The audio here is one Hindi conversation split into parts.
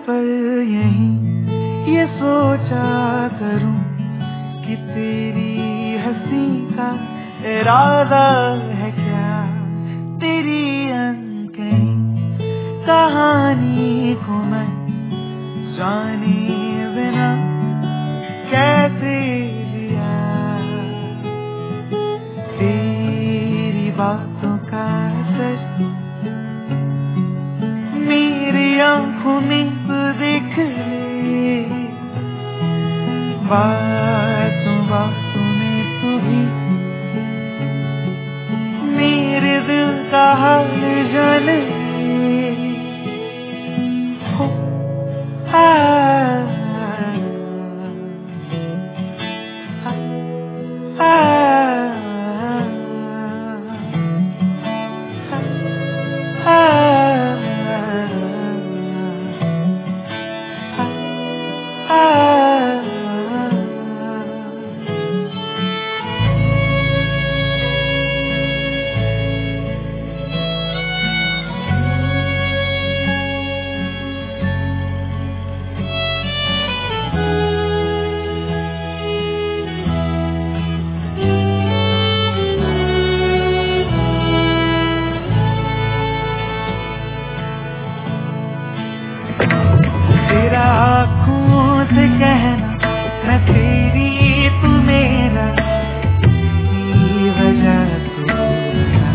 पर यहीं ये सोचा करूं कि तेरी हंसी का इरादा है क्या। तेरी अनकही कहानी को मैं जाने बिना कैसे जिया। तेरी बातों का असर मेरी आंखों में तू देख ले। बातों बातों में तू भी मेरे दिल का हाल जान ले। तेरा आँखों से कहना मैं तेरी तू मेरा, ये वजह तो बता।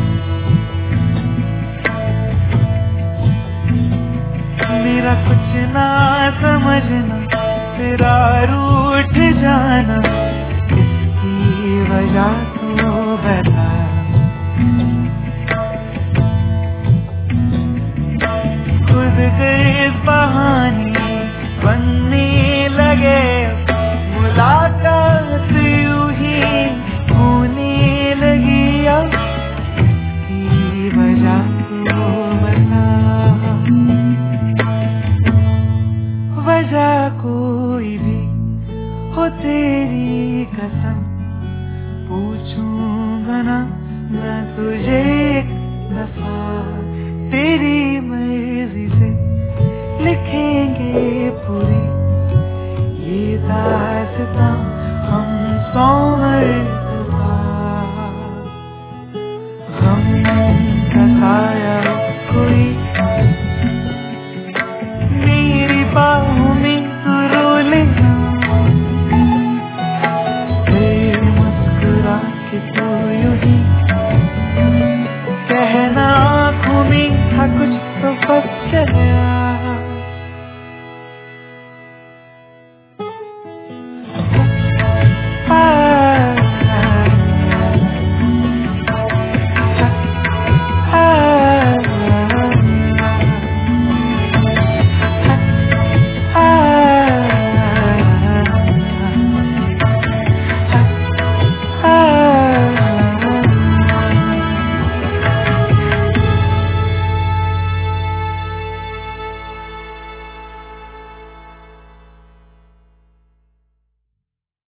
मेरा कुछ ना समझना तेरा रूठ जाना, इसकी वजह तो बता। खुद गर्ज बहाने बनने लगे, मुलाकात यूं ही होने लगी। अब इसकी वजह तो बता। वजह कोई भी हो तेरी कसम पूछूंगा ना मैं तुझे एक दफा। तेरी मर्जी से लिखेंगे पूरी ये दास्तां।